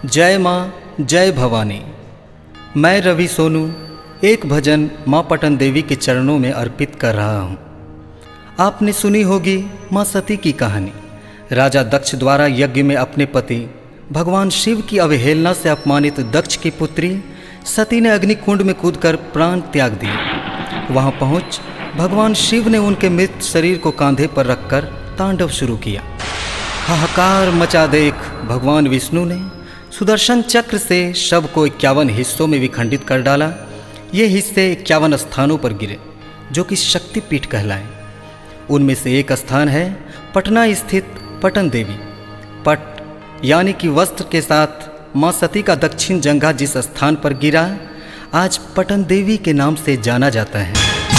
जय माँ जय भवानी। मैं रवि सोनू एक भजन माँ पटन देवी के चरणों में अर्पित कर रहा हूँ। आपने सुनी होगी माँ सती की कहानी। राजा दक्ष द्वारा यज्ञ में अपने पति भगवान शिव की अवहेलना से अपमानित दक्ष की पुत्री सती ने अग्निकुंड में कूदकर प्राण त्याग दिए। वहाँ पहुँच भगवान शिव ने उनके मृत शरीर को कांधे पर रखकर तांडव शुरू किया। हाहाकार मचा देख भगवान विष्णु ने सुदर्शन चक्र से शव को 51 हिस्सों में विखंडित कर डाला। ये हिस्से 51 स्थानों पर गिरे जो कि शक्तिपीठ कहलाए। उनमें से एक स्थान है पटना स्थित पटन देवी। पट यानी कि वस्त्र के साथ माँ सती का दक्षिण जंघा जिस स्थान पर गिरा आज पटन देवी के नाम से जाना जाता है।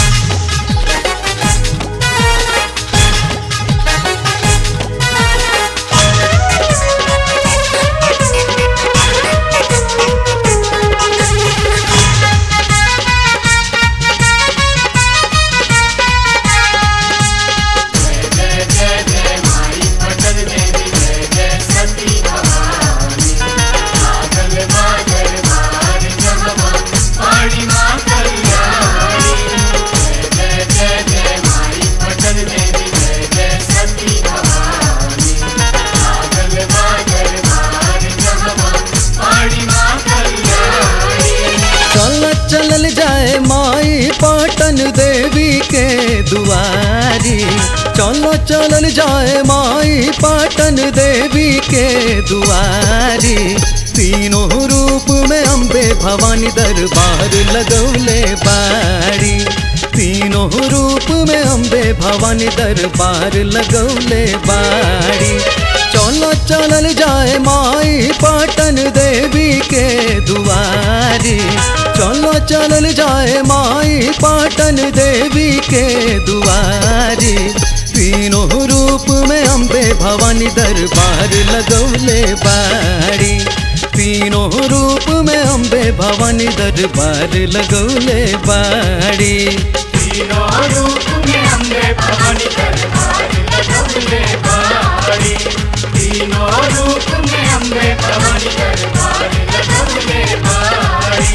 चलल जाए माई पाटन देवी के दुआरी। चलो चलल जाए माई पाटन देवी के दुआरी। तीनों रूप में अम्बे भवानी दरबार लगौले बाड़ी। तीनों रूप में अम्बे भवानी दरबार लगौले बाड़ी। चलो चलल जाए माई पाटन देवी के दुआरी। चलो चलल जाए माई पाटन देवी के दुआरी। तीनों रूप में अम्बे भवानी दरबार लगौले बाड़ी। तीनों रूप में अम्बे भवानी दरबार लगौले बाड़ी। तीनों रूप में अम्बे भवानी दरबार लगौले बाड़ी। तीनों रूप में अम्बे भवानी दरबार लगौले बाड़ी।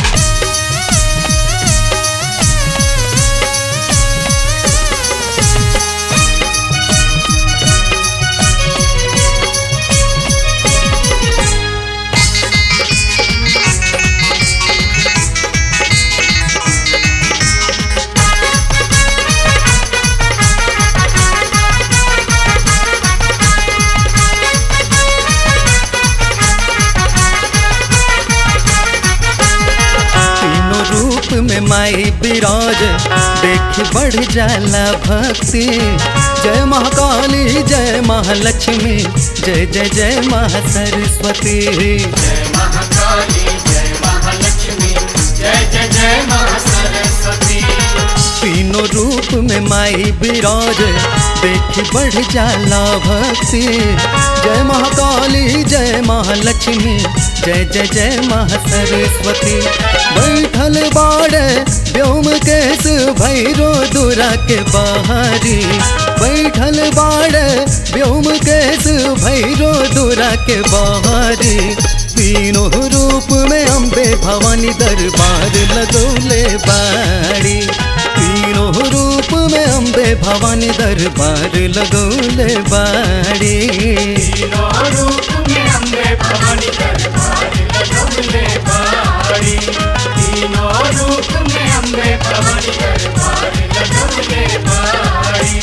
में माई विराज देख बढ़ जाला भक्ति। जय महाकाली जय महालक्ष्मी जय जय जय महासरस्वती। जय महाकाली जय महालक्ष्मी जय जय जय महासरस्वती। तीनों रूप में माई विराज देख बढ़ जाला भक्ति। जय महाकाली जय महालक्ष्मी जय जय जय महासरस्वती। बैठल बाड़े व्योमकेश भैरो दुरा के बाहरी। बैठल बाड़े व्योमकेश भैरो दुरा के बाहरी। तीनों रूप में अम्बे भवानी दरबार लगौले बाड़ी। तीनों रूप में अम्बे भवानी दरबार लगौले बाड़ी। तीनों रूप में अम्बे भवानी दरबार लगौले बाड़ी। तीनों रूप में अम्बे भवानी दरबार लगौले बाड़ी।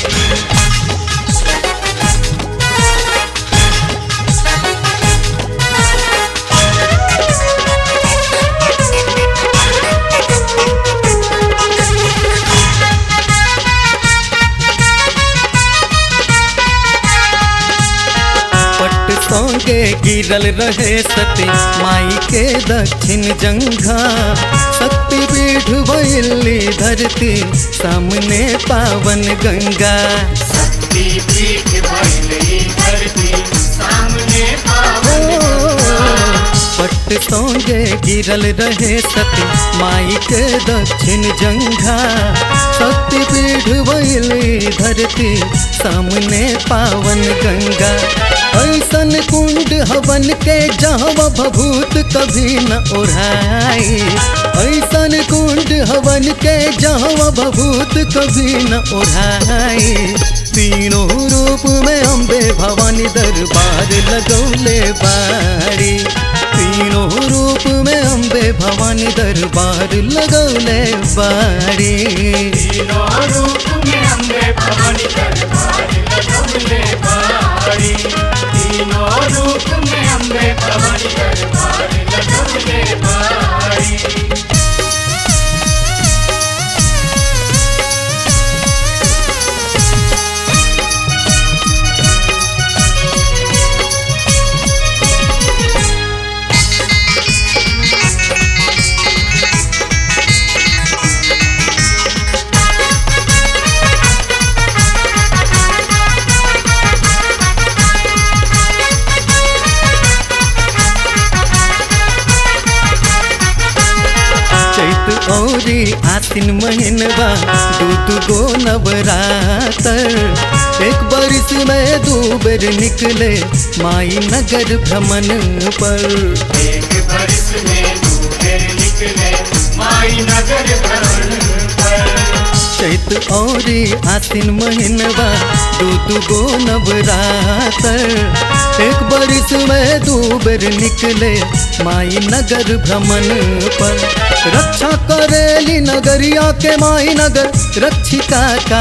संगे गिरल रहे सती माई के दक्षिण जंघा। शक्ति पीठ भइली धरती सामने पावन गंगा। शक्ति पीठ भइली धरती सामने पावन गंगा। पट सोंगे गिरल रहे सती माई के दक्षिण जंघा। शक्ति पीठ भइली धरती सामने पावन गंगा। ऐसन कुंड हवन के जहाँ भभूत कभी न ओढ़ाई। ऐसन कुंड हवन के जहाँ भभूत कभी न ओढ़ाई। तीनों रूप में अम्बे भवानी दरबार लगौले बाड़ी। तीनों रूप में अम्बे भवानी दरबार लगौले बाड़ी। तीनों रूप में अम्बे भवानी दरबार लगौले बाड़ी। तीनों रूप में अम्बे भवानी दरबार लगौले बाड़ी। औरी आसिन महीनवा दू गो नवरातर। एक बरिस में 2 बेर निकले माई नगर भ्रमण पर। एक बरिस में 2 बेर निकले माई नगर भ्रमण पर। चैत औरी आसिन महीनवा दू गो नवरातर। एक बरिस में 2 बेर निकले माई नगर भ्रमण पर। रक्षा करेली नगरिया के माई नगर रक्षिका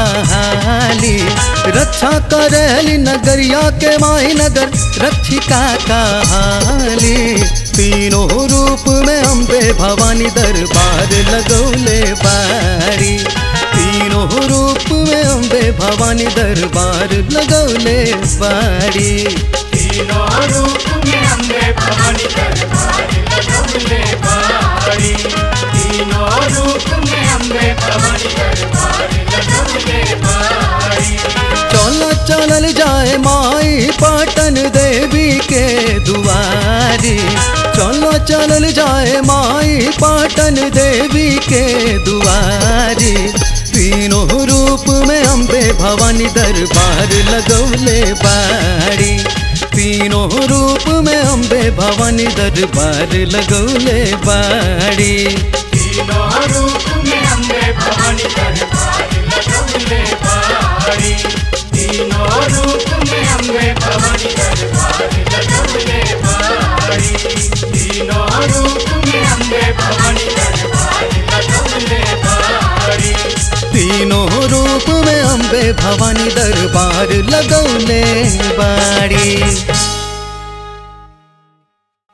कहाली। रक्षा करेली नगरिया के माई नगर रक्षिका कहाली। तीनों रूप में अम्बे भवानी दरबार लगौले बाड़ी। तीनों रूप में अम्बे भवानी दरबार लगौले बाड़ी। तीनों रूप में अम्बे भवानी दरबार लगौले बाड़ी। तीनों रूप में अम्बे भवानी दरबार लगौले बाड़ी। चलो चलल जाए माई पाटन देवी के दुआरी। चलो चलल जाए माई पाटन देवी के दुआरी। तीनों रूप में अम्बे भवानी दरबार लगौले बाड़ी। तीनों रूप में अम्बे भवानी दरबार लगौले बाड़ी। तीनों रूप में अम्बे भवानी दरबार लगौले बाड़ी। तीनों रूप में अम्बे भवानी दरबार लगौले बाड़ी। तीनों रूप में अम्बे भवानी दरबार लगौले बाड़ी। तीनों रूप में अम्बे भवानी दरबार लगौले बाड़ी।